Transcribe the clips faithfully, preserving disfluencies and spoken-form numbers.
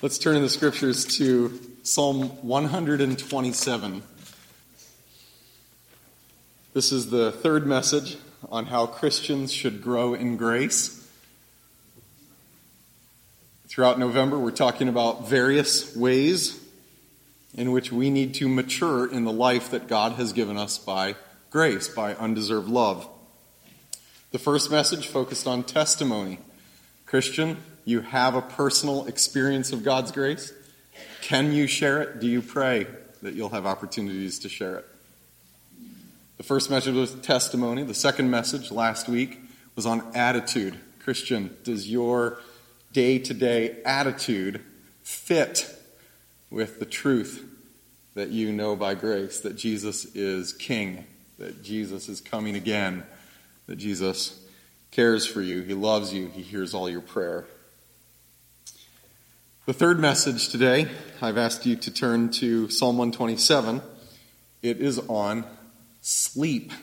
Let's turn in the scriptures to Psalm one twenty-seven. This is the third message on how Christians should grow in grace. Throughout November, we're talking about various ways in which we need to mature in the life that God has given us by grace, by undeserved love. The first message focused on testimony. Christian, you have a personal experience of God's grace. Can you share it? Do you pray that you'll have opportunities to share it? The first message was testimony. The second message last week was on attitude. Christian, does your day-to-day attitude fit with the truth that you know by grace, that Jesus is King, that Jesus is coming again, that Jesus cares for you, He loves you, He hears all your prayer? The third message today, I've asked you to turn to Psalm one twenty-seven. It is on sleep.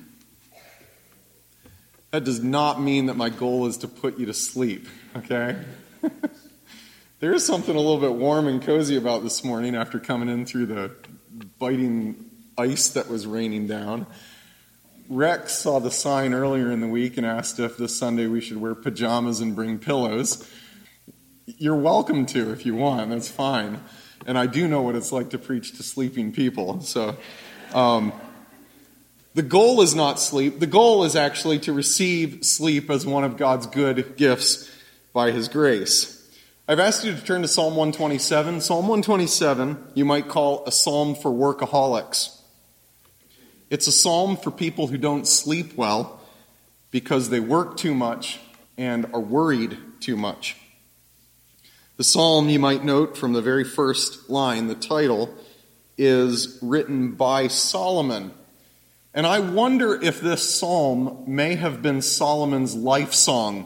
That does not mean that my goal is to put you to sleep, okay? There is something a little bit warm and cozy about this morning after coming in through the biting ice that was raining down. Rex saw the sign earlier in the week and asked if this Sunday we should wear pajamas and bring pillows. You're welcome to if you want, that's fine. And I do know what it's like to preach to sleeping people. So um, the goal is not sleep. The goal is actually to receive sleep as one of God's good gifts by His grace. I've asked you to turn to Psalm one twenty-seven. Psalm one twenty-seven you might call a psalm for workaholics. It's a psalm for people who don't sleep well because they work too much and are worried too much. The psalm, you might note from the very first line, the title, is written by Solomon. And I wonder if this psalm may have been Solomon's life song.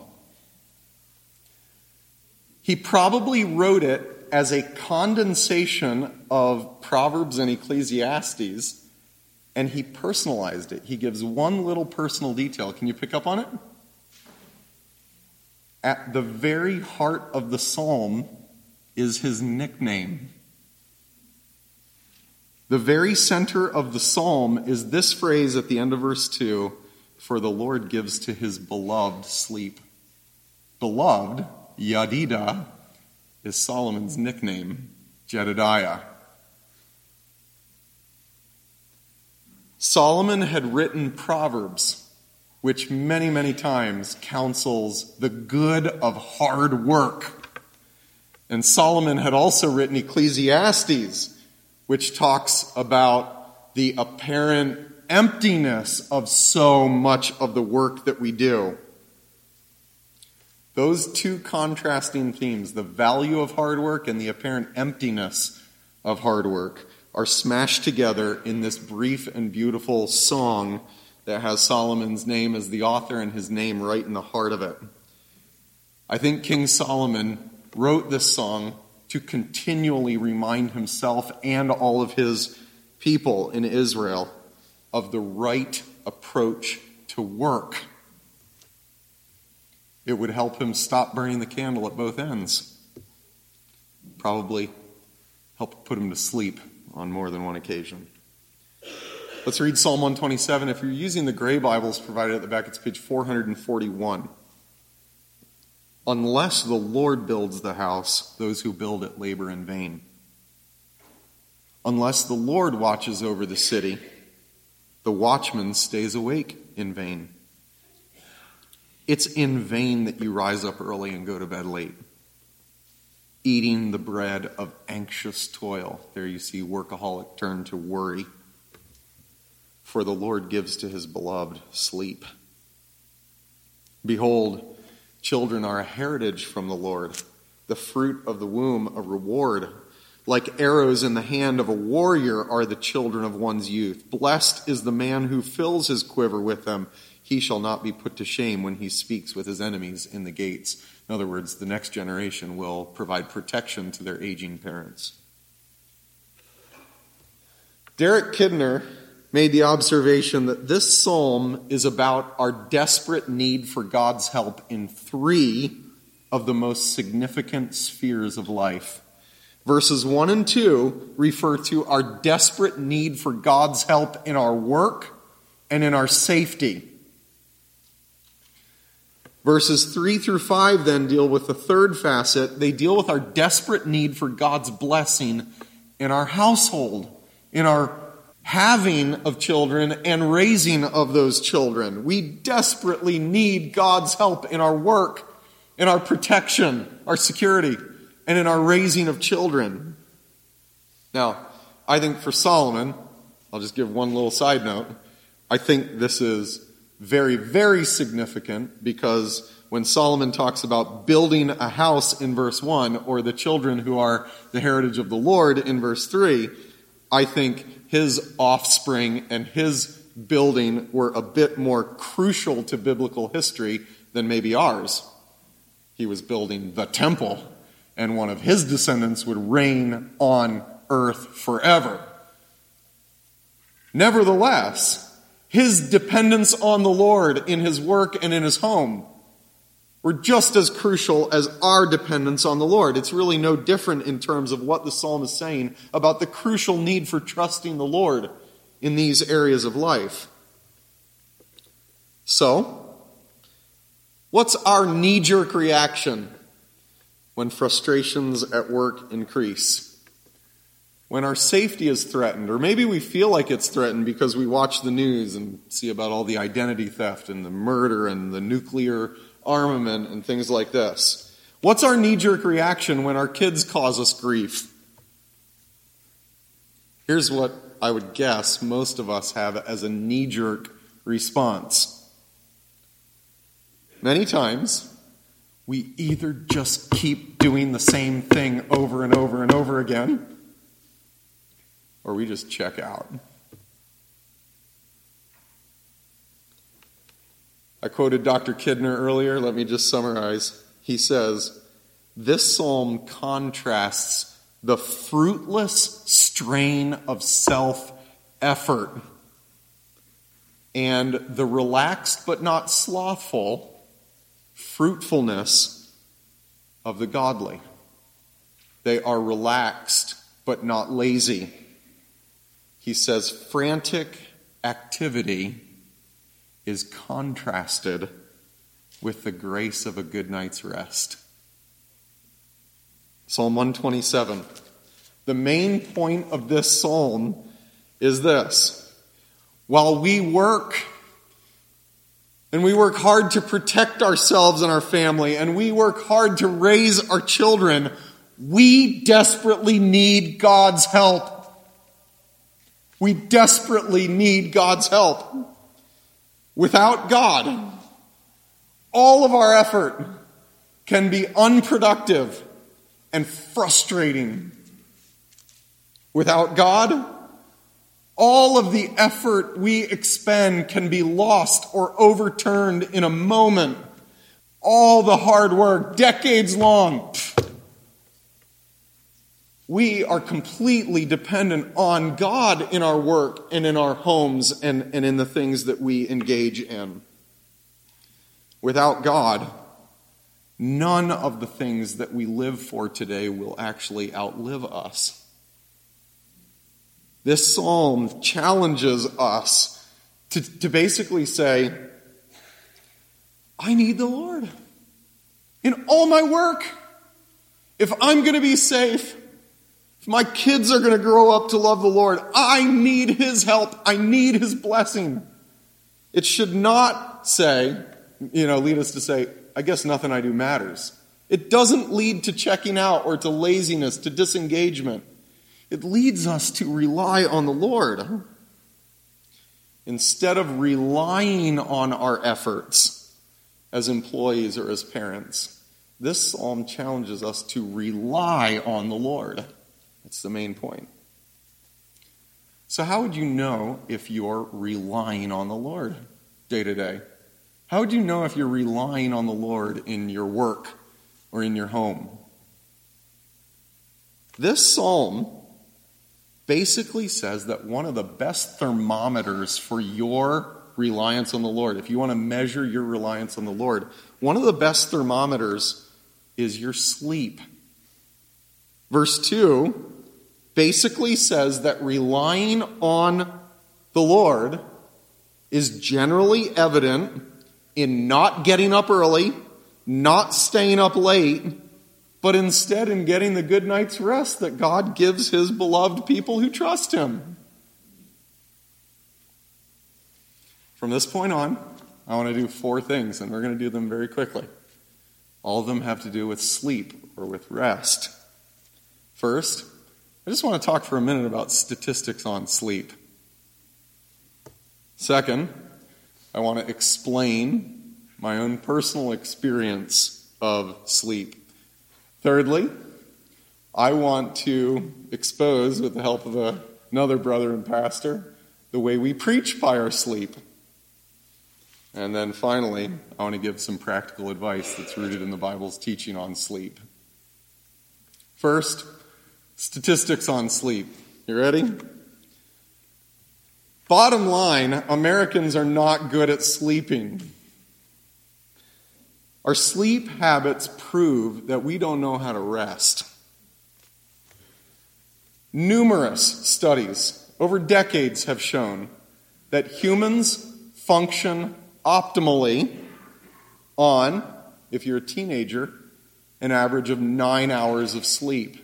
He probably wrote it as a condensation of Proverbs and Ecclesiastes, and he personalized it. He gives one little personal detail. Can you pick up on it? At the very heart of the psalm is his nickname. The very center of the psalm is this phrase at the end of verse two, "For the Lord gives to his beloved sleep." Beloved, Yadida, is Solomon's nickname, Jedediah. Solomon had written Proverbs, which many, many times counsels the good of hard work. And Solomon had also written Ecclesiastes, which talks about the apparent emptiness of so much of the work that we do. Those two contrasting themes, the value of hard work and the apparent emptiness of hard work, are smashed together in this brief and beautiful song that has Solomon's name as the author and his name right in the heart of it. I think King Solomon wrote this song to continually remind himself and all of his people in Israel of the right approach to work. It would help him stop burning the candle at both ends. Probably help put him to sleep on more than one occasion. Let's read Psalm one twenty-seven. If you're using the gray Bibles provided at the back, it's page four forty-one. Unless the Lord builds the house, those who build it labor in vain. Unless the Lord watches over the city, the watchman stays awake in vain. It's in vain that you rise up early and go to bed late, eating the bread of anxious toil. There you see workaholic turn to worry. For the Lord gives to his beloved sleep. Behold, children are a heritage from the Lord, the fruit of the womb a reward. Like arrows in the hand of a warrior are the children of one's youth. Blessed is the man who fills his quiver with them. He shall not be put to shame when he speaks with his enemies in the gates. In other words, the next generation will provide protection to their aging parents. Derek Kidner made the observation that this psalm is about our desperate need for God's help in three of the most significant spheres of life. Verses one and two refer to our desperate need for God's help in our work and in our safety. Verses three through five then deal with the third facet. They deal with our desperate need for God's blessing in our household, in our having of children and raising of those children. We desperately need God's help in our work, in our protection, our security, and in our raising of children. Now, I think for Solomon, I'll just give one little side note, I think this is very, very significant because when Solomon talks about building a house in verse one, or the children who are the heritage of the Lord in verse three, I think his offspring and his building were a bit more crucial to biblical history than maybe ours. He was building the temple, and one of his descendants would reign on earth forever. Nevertheless, his dependence on the Lord in his work and in his home were just as crucial as our dependence on the Lord. It's really no different in terms of what the psalm is saying about the crucial need for trusting the Lord in these areas of life. So, what's our knee-jerk reaction when frustrations at work increase? When our safety is threatened, or maybe we feel like it's threatened because we watch the news and see about all the identity theft and the murder and the nuclear armament and things like this. What's our knee-jerk reaction when our kids cause us grief? Here's what I would guess most of us have as a knee-jerk response. Many times, we either just keep doing the same thing over and over and over again, or we just check out. I quoted Doctor Kidner earlier. Let me just summarize. He says, this psalm contrasts the fruitless strain of self-effort and the relaxed but not slothful fruitfulness of the godly. They are relaxed but not lazy. He says frantic activity is contrasted with the grace of a good night's rest. Psalm one twenty-seven. The main point of this psalm is this. While we work, and we work hard to protect ourselves and our family, and we work hard to raise our children, we desperately need God's help. We desperately need God's help. Without God, all of our effort can be unproductive and frustrating. Without God, all of the effort we expend can be lost or overturned in a moment. All the hard work, decades long. We are completely dependent on God in our work and in our homes and, and in the things that we engage in. Without God, none of the things that we live for today will actually outlive us. This psalm challenges us to, to basically say, I need the Lord in all my work. If I'm going to be safe, if my kids are going to grow up to love the Lord, I need His help. I need His blessing. It should not say, you know, lead us to say, I guess nothing I do matters. It doesn't lead to checking out or to laziness, to disengagement. It leads us to rely on the Lord. Instead of relying on our efforts as employees or as parents, this psalm challenges us to rely on the Lord. That's the main point. So how would you know if you're relying on the Lord day to day? How would you know if you're relying on the Lord in your work or in your home? This psalm basically says that one of the best thermometers for your reliance on the Lord, if you want to measure your reliance on the Lord, one of the best thermometers is your sleep. Verse two basically says that relying on the Lord is generally evident in not getting up early, not staying up late, but instead in getting the good night's rest that God gives his beloved people who trust him. From this point on, I want to do four things, and we're going to do them very quickly. All of them have to do with sleep or with rest. First, I just want to talk for a minute about statistics on sleep. Second, I want to explain my own personal experience of sleep. Thirdly, I want to expose, with the help of a, another brother and pastor, the way we preach by our sleep. And then finally, I want to give some practical advice that's rooted in the Bible's teaching on sleep. First, statistics on sleep. You ready? Bottom line, Americans are not good at sleeping. Our sleep habits prove that we don't know how to rest. Numerous studies over decades have shown that humans function optimally on, if you're a teenager, an average of nine hours of sleep.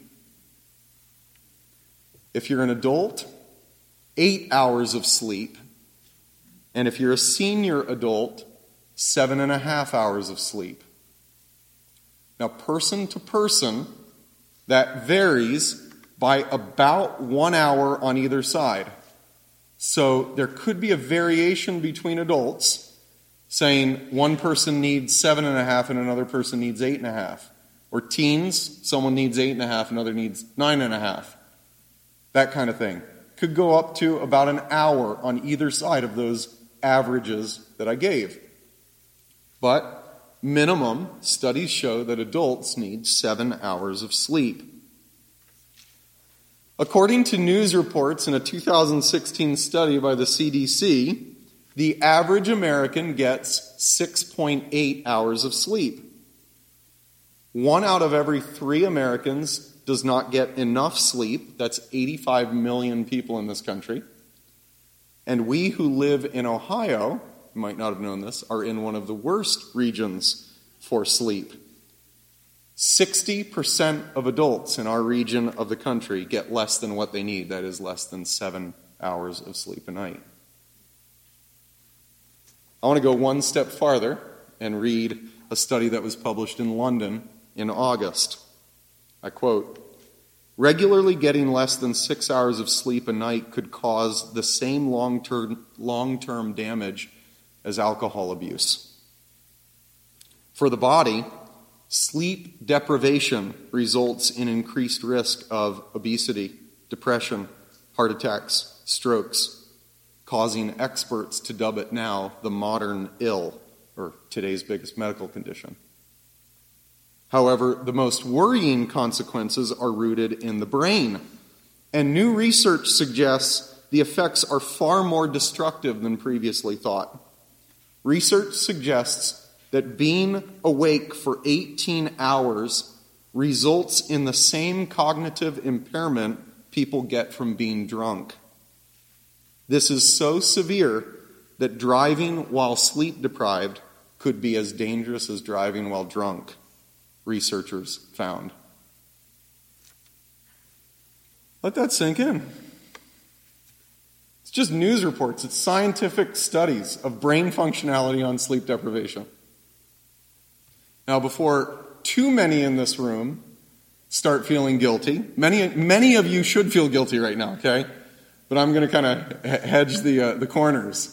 If you're an adult, eight hours of sleep. And if you're a senior adult, seven and a half hours of sleep. Now, person to person, that varies by about one hour on either side. So there could be a variation between adults, saying one person needs seven and a half and another person needs eight and a half. Or teens, someone needs eight and a half, another needs nine and a half. That kind of thing. Could go up to about an hour on either side of those averages that I gave. But minimum, studies show that adults need seven hours of sleep. According to news reports in a two thousand sixteen study by the C D C, the average American gets six point eight hours of sleep. One out of every three Americans does not get enough sleep. That's eighty-five million people in this country. And we who live in Ohio, you might not have known this, are in one of the worst regions for sleep. sixty percent of adults in our region of the country get less than what they need. That is less than seven hours of sleep a night. I want to go one step farther and read a study that was published in London in August. I quote, "Regularly getting less than six hours of sleep a night could cause the same long-term, long-term damage as alcohol abuse. For the body, sleep deprivation results in increased risk of obesity, depression, heart attacks, strokes, causing experts to dub it now the modern ill, or today's biggest medical condition. However, the most worrying consequences are rooted in the brain, and new research suggests the effects are far more destructive than previously thought. Research suggests that being awake for eighteen hours results in the same cognitive impairment people get from being drunk. This is so severe that driving while sleep deprived could be as dangerous as driving while drunk, researchers found. Let that sink in. It's just news reports. It's scientific studies of brain functionality on sleep deprivation. Now, before too many in this room start feeling guilty, many many of you should feel guilty right now, okay? But I'm going to kind of hedge the uh, the corners.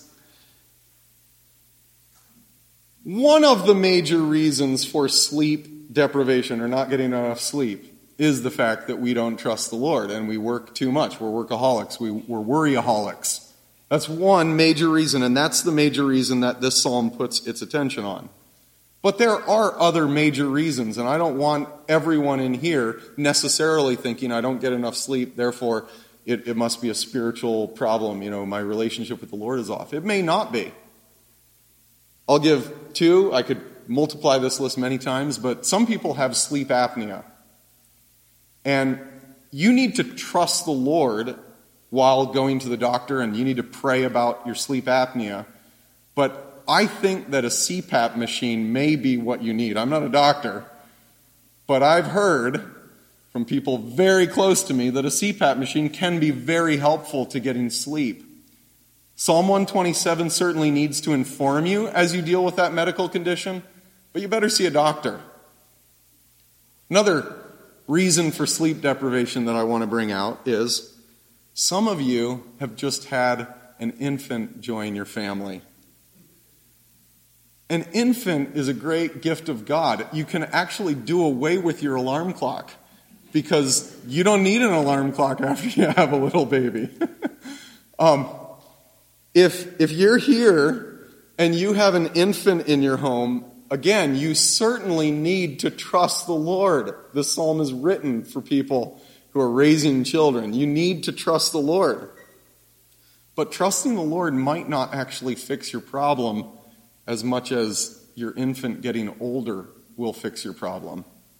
One of the major reasons for sleep deprivation, or not getting enough sleep, is the fact that we don't trust the Lord and we work too much. We're workaholics. We, we're worryaholics. That's one major reason, and that's the major reason that this psalm puts its attention on. But there are other major reasons, and I don't want everyone in here necessarily thinking I don't get enough sleep, therefore it, it must be a spiritual problem. You know, my relationship with the Lord is off. It may not be. I'll give two. I could multiply this list many times, but some people have sleep apnea. And you need to trust the Lord while going to the doctor, and you need to pray about your sleep apnea. But I think that a C PAP machine may be what you need. I'm not a doctor, but I've heard from people very close to me that a C PAP machine can be very helpful to getting sleep. Psalm one twenty-seven certainly needs to inform you as you deal with that medical condition, but you better see a doctor. Another reason for sleep deprivation that I want to bring out is some of you have just had an infant join your family. An infant is a great gift of God. You can actually do away with your alarm clock because you don't need an alarm clock after you have a little baby. um, if, if you're here and you have an infant in your home, again, you certainly need to trust the Lord. This psalm is written for people who are raising children. You need to trust the Lord. But trusting the Lord might not actually fix your problem as much as your infant getting older will fix your problem.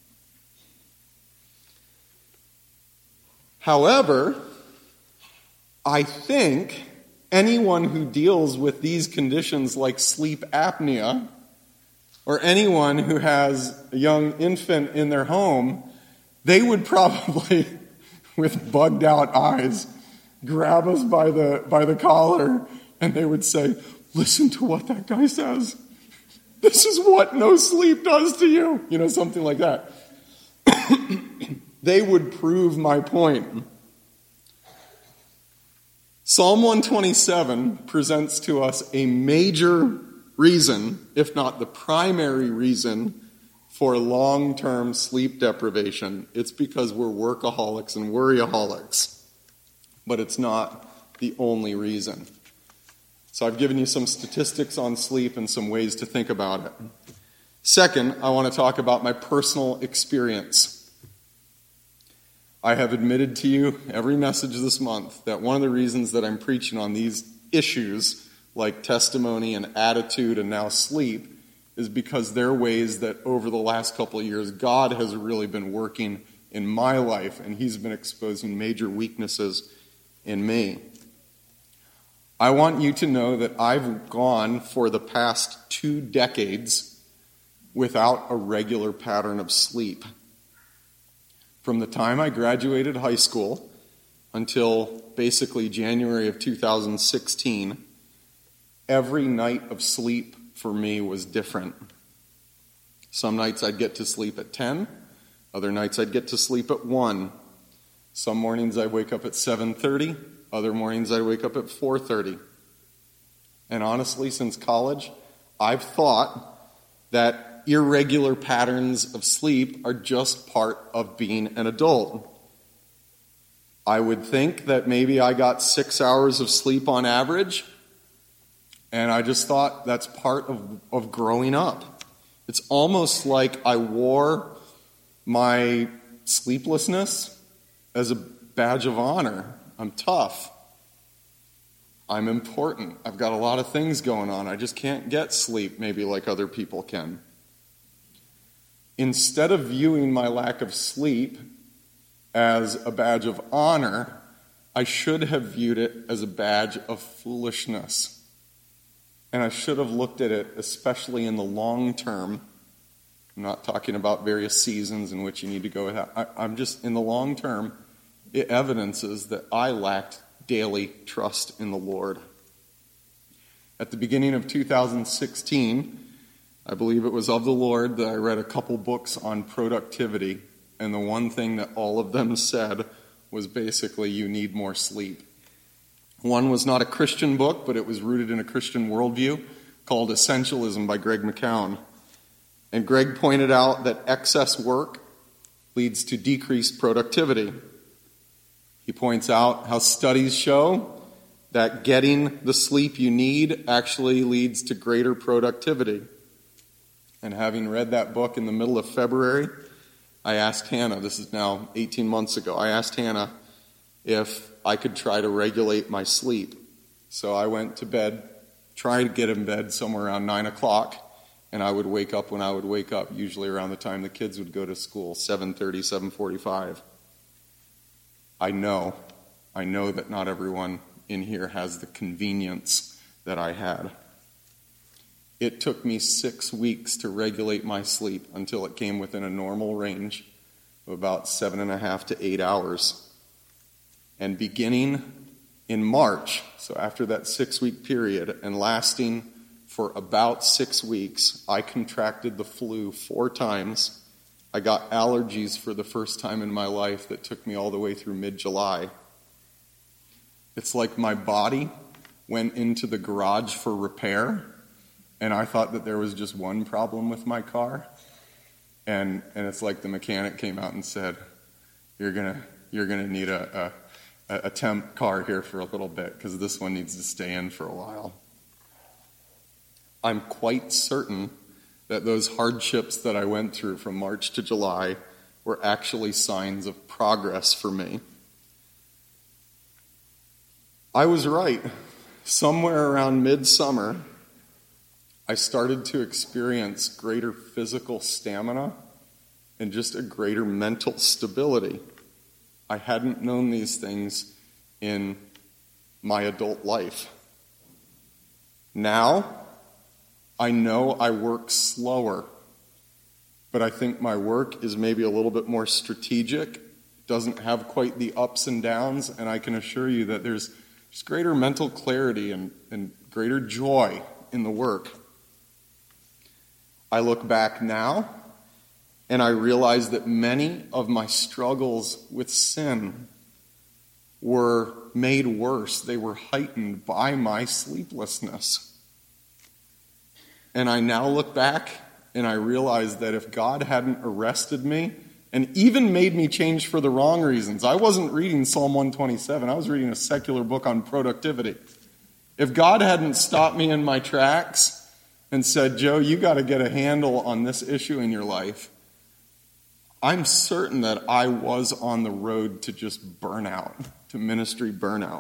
However, I think anyone who deals with these conditions like sleep apnea, or anyone who has a young infant in their home, they would probably, with bugged out eyes, grab us by the by the collar, and they would say, "Listen to what that guy says. This is what no sleep does to you." You know, something like that. They would prove my point. Psalm one twenty-seven presents to us a major reason, if not the primary reason, for long-term sleep deprivation. It's because we're workaholics and worryaholics. But it's not the only reason. So I've given you some statistics on sleep and some ways to think about it. Second, I want to talk about my personal experience. I have admitted to you every message this month that one of the reasons that I'm preaching on these issues, like testimony and attitude and now sleep, is because they're ways that over the last couple of years, God has really been working in my life, and he's been exposing major weaknesses in me. I want you to know that I've gone for the past two decades without a regular pattern of sleep. From the time I graduated high school until basically January of two thousand sixteen, every night of sleep for me was different. Some nights I'd get to sleep at ten, other nights I'd get to sleep at one. Some mornings I'd wake up at seven thirty, other mornings I'd wake up at four thirty. And honestly, since college, I've thought that irregular patterns of sleep are just part of being an adult. I would think that maybe I got six hours of sleep on average, and I just thought that's part of, of growing up. It's almost like I wore my sleeplessness as a badge of honor. I'm tough. I'm important. I've got a lot of things going on. I just can't get sleep maybe like other people can. Instead of viewing my lack of sleep as a badge of honor, I should have viewed it as a badge of foolishness. And I should have looked at it, especially in the long term. I'm not talking about various seasons in which you need to go with that. I, I'm just, in the long term, it evidences that I lacked daily trust in the Lord. At the beginning of two thousand sixteen, I believe it was of the Lord that I read a couple books on productivity, and the one thing that all of them said was basically you need more sleep. One was not a Christian book, but it was rooted in a Christian worldview, called Essentialism by Greg McKeown. And Greg pointed out that excess work leads to decreased productivity. He points out how studies show that getting the sleep you need actually leads to greater productivity. And having read that book in the middle of February, I asked Hannah, this is now eighteen months ago, I asked Hannah if I could try to regulate my sleep. So I went to bed, tried to get in bed somewhere around nine o'clock, and I would wake up when I would wake up, usually around the time the kids would go to school, seven thirty, seven forty-five. I know, I know that not everyone in here has the convenience that I had. It took me six weeks to regulate my sleep until it came within a normal range of about seven and a half to eight hours. And beginning in March, so after that six-week period, and lasting for about six weeks, I contracted the flu four times. I got allergies for the first time in my life that took me all the way through mid-July. It's like my body went into the garage for repair, and I thought that there was just one problem with my car. And and it's like the mechanic came out and said, you're gonna you're gonna need a, a, a temp car here for a little bit, because this one needs to stay in for a while. I'm quite certain that those hardships that I went through from March to July were actually signs of progress for me. I was right. Somewhere around midsummer, I started to experience greater physical stamina and just a greater mental stability. I hadn't known these things in my adult life. Now, I know I work slower, but I think my work is maybe a little bit more strategic, doesn't have quite the ups and downs, and I can assure you that there's just greater mental clarity and, and greater joy in the work. I look back now, and I realize that many of my struggles with sin were made worse. They were heightened by my sleeplessness. And I now look back, and I realize that if God hadn't arrested me, and even made me change for the wrong reasons, I wasn't reading Psalm one twenty-seven, I was reading a secular book on productivity. If God hadn't stopped me in my tracks and said, Joe, you got to get a handle on this issue in your life, I'm certain that I was on the road to just burnout, to ministry burnout.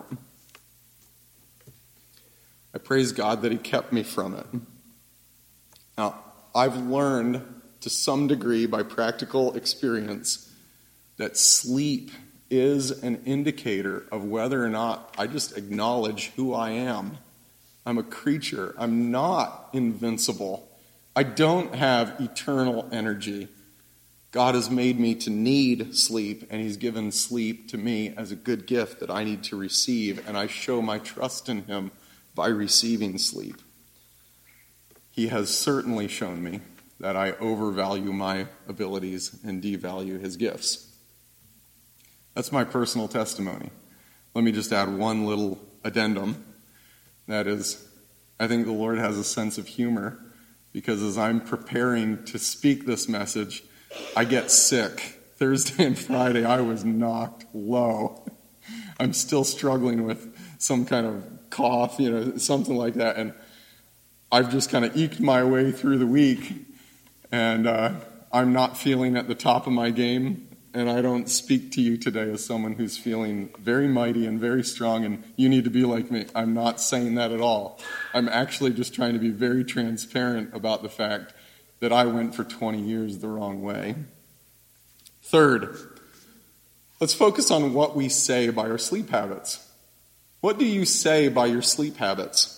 I praise God that he kept me from it. Now, I've learned to some degree by practical experience that sleep is an indicator of whether or not I just acknowledge who I am. I'm a creature. I'm not invincible. I don't have eternal energy. God has made me to need sleep, and he's given sleep to me as a good gift that I need to receive, and I show my trust in him by receiving sleep. He has certainly shown me that I overvalue my abilities and devalue his gifts. That's my personal testimony. Let me just add one little addendum. That is, I think the Lord has a sense of humor, because as I'm preparing to speak this message, I get sick. Thursday and Friday, I was knocked low. I'm still struggling with some kind of cough, you know, something like that, and I've just kind of eked my way through the week, and uh, I'm not feeling at the top of my game. And I don't speak to you today as someone who's feeling very mighty and very strong and you need to be like me. I'm not saying that at all. I'm actually just trying to be very transparent about the fact that I went for twenty years the wrong way. Third, let's focus on what we say by our sleep habits. What do you say by your sleep habits?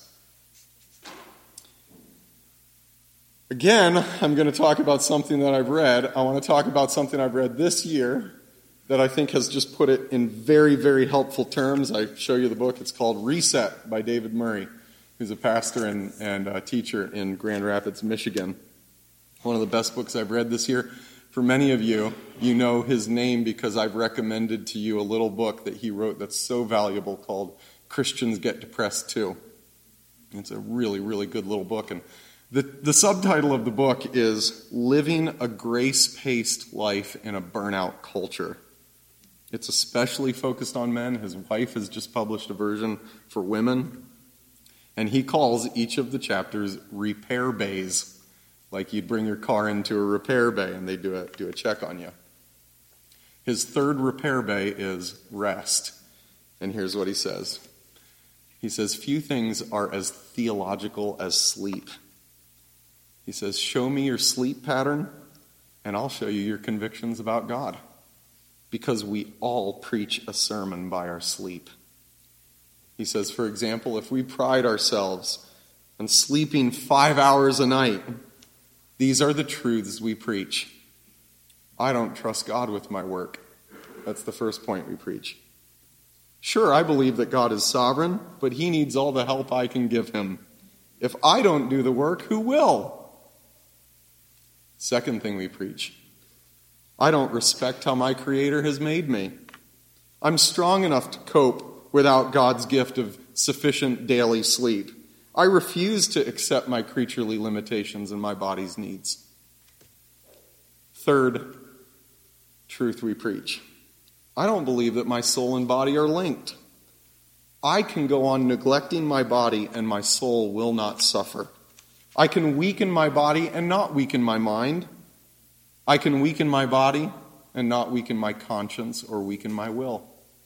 Again, I'm going to talk about something that I've read. I want to talk about something I've read this year that I think has just put it in very, very helpful terms. I show you the book. It's called Reset by David Murray, who's a pastor and, and a teacher in Grand Rapids, Michigan. One of the best books I've read this year. For many of you, you know his name because I've recommended to you a little book that he wrote that's so valuable called Christians Get Depressed Too. It's a really, really good little book. And The, the subtitle of the book is Living a Grace-Paced Life in a Burnout Culture. It's especially focused on men. His wife has just published a version for women. And he calls each of the chapters repair bays, like you'd bring your car into a repair bay and they do a, do a check on you. His third repair bay is rest. And here's what he says. He says, few things are as theological as sleep. He says, show me your sleep pattern, and I'll show you your convictions about God. because we all preach a sermon by our sleep. He says, for example, if we pride ourselves on sleeping five hours a night, these are the truths we preach. I don't trust God with my work. That's the first point we preach. Sure, I believe that God is sovereign, but he needs all the help I can give him. If I don't do the work, who will? Second thing we preach. I don't respect how my Creator has made me. I'm strong enough to cope without God's gift of sufficient daily sleep. I refuse to accept my creaturely limitations and my body's needs. Third truth we preach. I don't believe that my soul and body are linked. I can go on neglecting my body and my soul will not suffer. I can weaken my body and not weaken my mind. I can weaken my body and not weaken my conscience or weaken my will.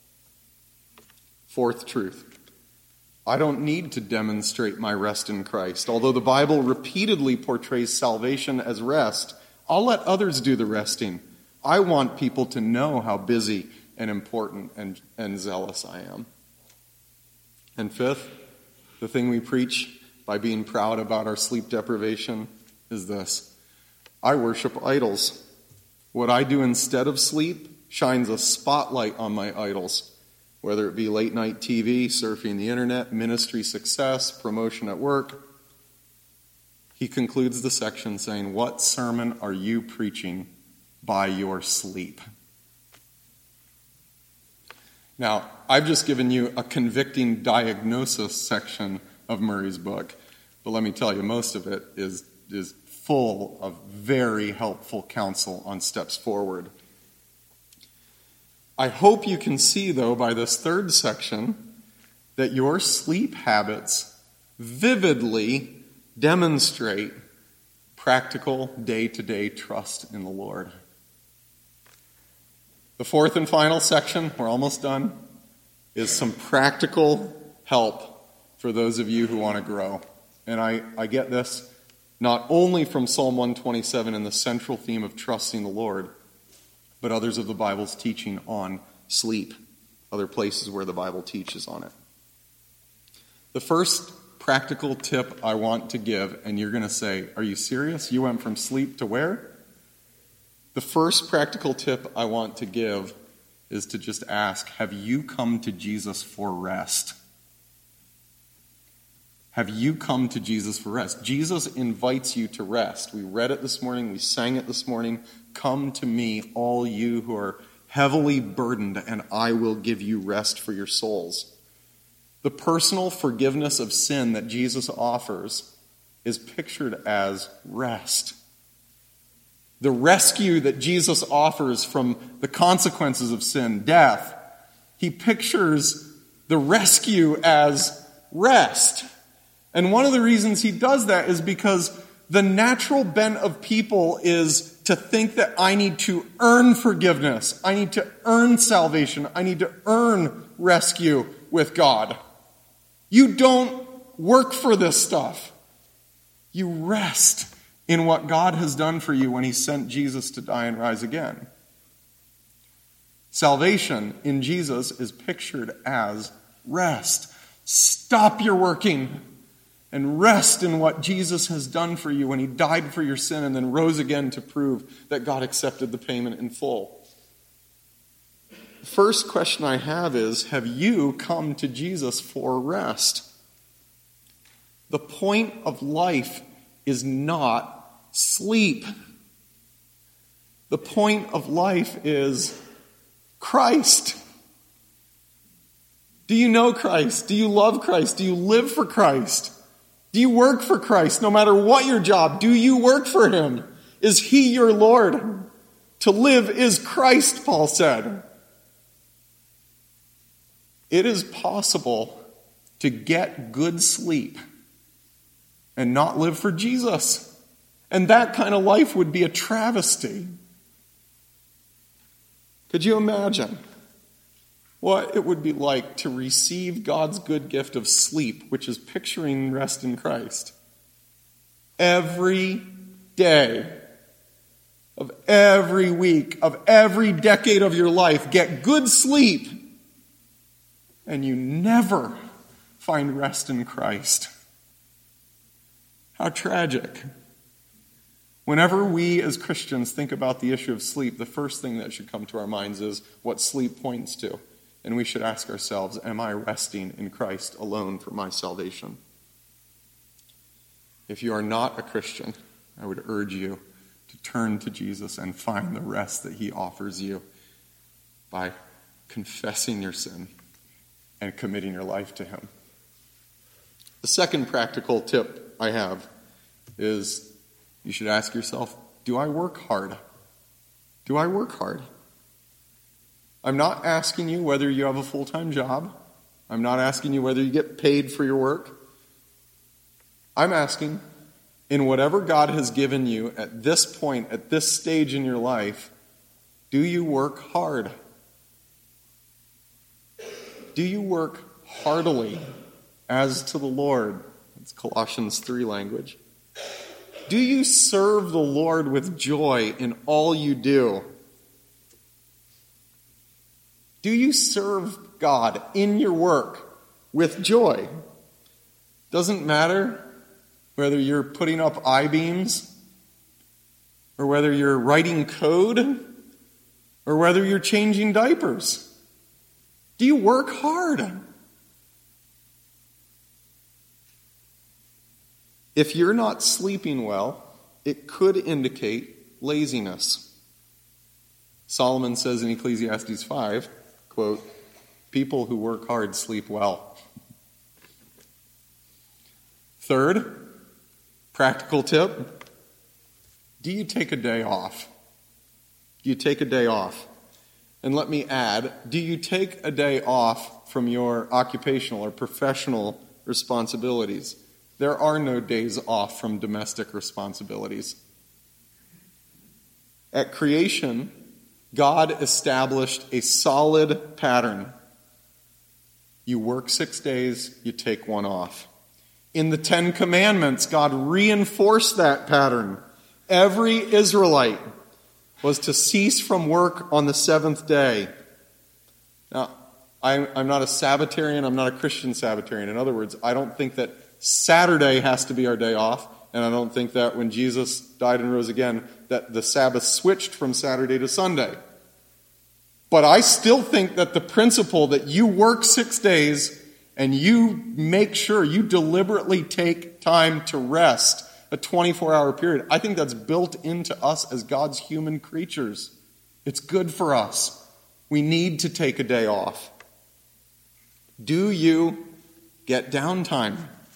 Fourth truth. I don't need to demonstrate my rest in Christ. Although the Bible repeatedly portrays salvation as rest, I'll let others do the resting. I want people to know how busy and important and, and zealous I am. And fifth, the thing we preach by being proud about our sleep deprivation is this. I worship idols. What I do instead of sleep shines a spotlight on my idols, whether it be late night T V, surfing the internet, ministry success, promotion at work. He concludes the section saying, what sermon are you preaching by your sleep? Now, I've just given you a convicting diagnosis section of Murray's book, but let me tell you, most of it is, is full of very helpful counsel on steps forward. I hope you can see, though, by this third section, that your sleep habits vividly demonstrate practical, day-to-day trust in the Lord. The fourth and final section, we're almost done, is some practical help for those of you who want to grow. And I, I get this not only from Psalm one twenty-seven and the central theme of trusting the Lord, but others of the Bible's teaching on sleep, other places where the Bible teaches on it. The first practical tip I want to give, and you're going to say, are you serious? You went from sleep to where? The first practical tip I want to give is to just ask, have you come to Jesus for rest? Have you come to Jesus for rest? Jesus invites you to rest. We read it this morning. We sang it this morning. Come to me, all you who are heavily burdened, and I will give you rest for your souls. The personal forgiveness of sin that Jesus offers is pictured as rest. The rescue that Jesus offers from the consequences of sin, death, he pictures the rescue as rest. And one of the reasons he does that is because the natural bent of people is to think that I need to earn forgiveness. I need to earn salvation. I need to earn rescue with God. You don't work for this stuff. You rest in what God has done for you when he sent Jesus to die and rise again. Salvation in Jesus is pictured as rest. Stop your working and rest in what Jesus has done for you when he died for your sin and then rose again to prove that God accepted the payment in full. The first question I have is, have you come to Jesus for rest? The point of life is not sleep. The point of life is Christ. Do you know Christ? Do you love Christ? Do you live for Christ? Do you work for Christ? No matter what your job, do you work for him? Is he your Lord? To live is Christ, Paul said. It is possible to get good sleep and not live for Jesus. And that kind of life would be a travesty. Could you imagine what it would be like to receive God's good gift of sleep, which is picturing rest in Christ, every day, of every week, of every decade of your life, get good sleep, and you never find rest in Christ. How tragic. Whenever we as Christians think about the issue of sleep, the first thing that should come to our minds is what sleep points to. And we should ask ourselves, am I resting in Christ alone for my salvation? If you are not a Christian, I would urge you to turn to Jesus and find the rest that he offers you by confessing your sin and committing your life to him. The second practical tip I have is you should ask yourself, do I work hard? Do I work hard? I'm not asking you whether you have a full-time job. I'm not asking you whether you get paid for your work. I'm asking, in whatever God has given you at this point, at this stage in your life, do you work hard? Do you work heartily as to the Lord? It's Colossians three language. Do you serve the Lord with joy in all you do? Do you serve God in your work with joy? Doesn't matter whether you're putting up I-beams or whether you're writing code or whether you're changing diapers. Do you work hard? If you're not sleeping well, it could indicate laziness. Solomon says in Ecclesiastes five, quote, people who work hard sleep well. Third, practical tip, do you take a day off? Do you take a day off? And let me add, do you take a day off from your occupational or professional responsibilities? There are no days off from domestic responsibilities. At creation, God established a solid pattern. You work six days, you take one off. In the Ten Commandments, God reinforced that pattern. Every Israelite was to cease from work on the seventh day. Now, I'm, I'm not a Sabbatarian, I'm not a Christian Sabbatarian. In other words, I don't think that Saturday has to be our day off, and I don't think that when Jesus died and rose again, that the Sabbath switched from Saturday to Sunday. But I still think that the principle that you work six days and you make sure you deliberately take time to rest, a twenty-four hour period, I think that's built into us as God's human creatures. It's good for us. We need to take a day off. Do you get downtime?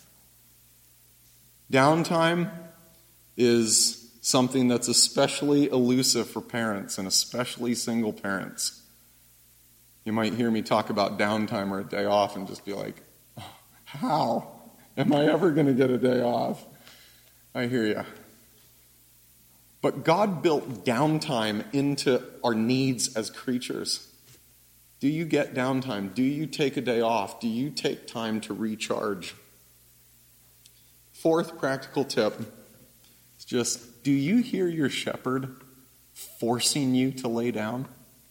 Downtime is something that's especially elusive for parents and especially single parents. You might hear me talk about downtime or a day off and just be like, oh, how am I ever going to get a day off? I hear you. But God built downtime into our needs as creatures. Do you get downtime? Do you take a day off? Do you take time to recharge? Fourth practical tip is just, do you hear your shepherd forcing you to lay down?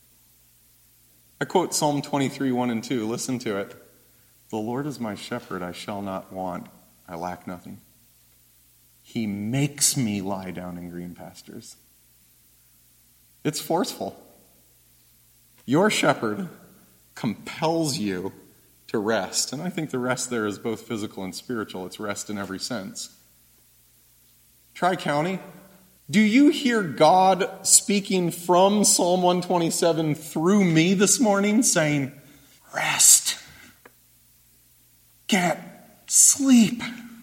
I quote Psalm twenty-three, one and two. Listen to it. The Lord is my shepherd, I shall not want. I lack nothing. He makes me lie down in green pastures. It's forceful. Your shepherd compels you to rest. And I think the rest there is both physical and spiritual. It's rest in every sense. Tri-County, do you hear God speaking from Psalm one twenty-seven through me this morning saying, rest, get sleep?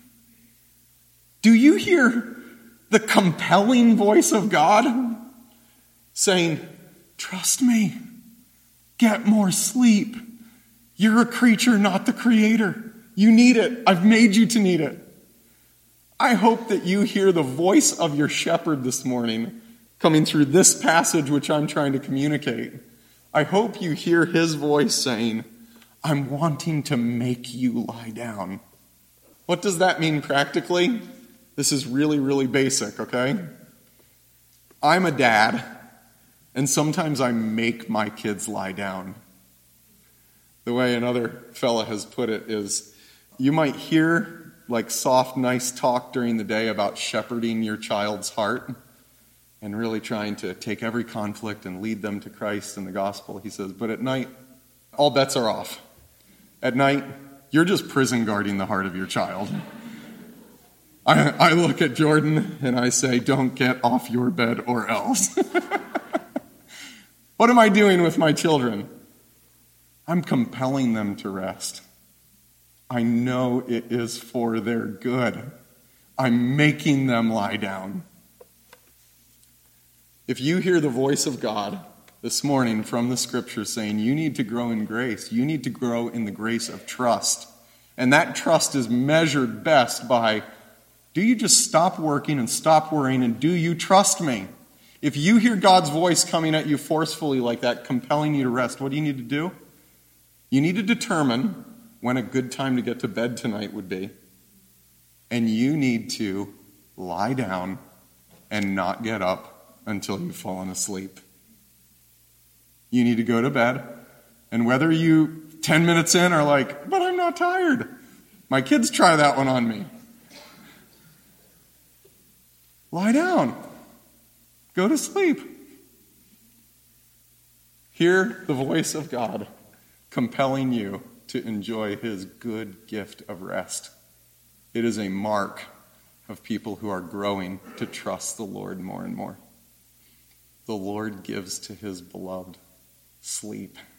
Do you hear the compelling voice of God saying, trust me, get more sleep? You're a creature, not the creator. You need it. I've made you to need it. I hope that you hear the voice of your shepherd this morning coming through this passage which I'm trying to communicate. I hope you hear his voice saying, I'm wanting to make you lie down. What does that mean practically? This is really, really basic, okay? I'm a dad, and sometimes I make my kids lie down. The way another fella has put it is, you might hear like soft, nice talk during the day about shepherding your child's heart and really trying to take every conflict and lead them to Christ and the gospel. He says, but at night, all bets are off. At night, you're just prison guarding the heart of your child. I, I look at Jordan and I say, don't get off your bed or else. What am I doing with my children? I'm compelling them to rest. I know it is for their good. I'm making them lie down. If you hear the voice of God this morning from the scripture saying you need to grow in grace, you need to grow in the grace of trust, and that trust is measured best by, do you just stop working and stop worrying, and do you trust me? If you hear God's voice coming at you forcefully like that, compelling you to rest, what do you need to do? You need to determine when a good time to get to bed tonight would be. And you need to lie down and not get up until you've fallen asleep. You need to go to bed. And whether you, ten minutes in, are like, but I'm not tired. My kids try that one on me. Lie down. Go to sleep. Hear the voice of God compelling you to enjoy his good gift of rest. It is a mark of people who are growing to trust the Lord more and more. The Lord gives to his beloved sleep.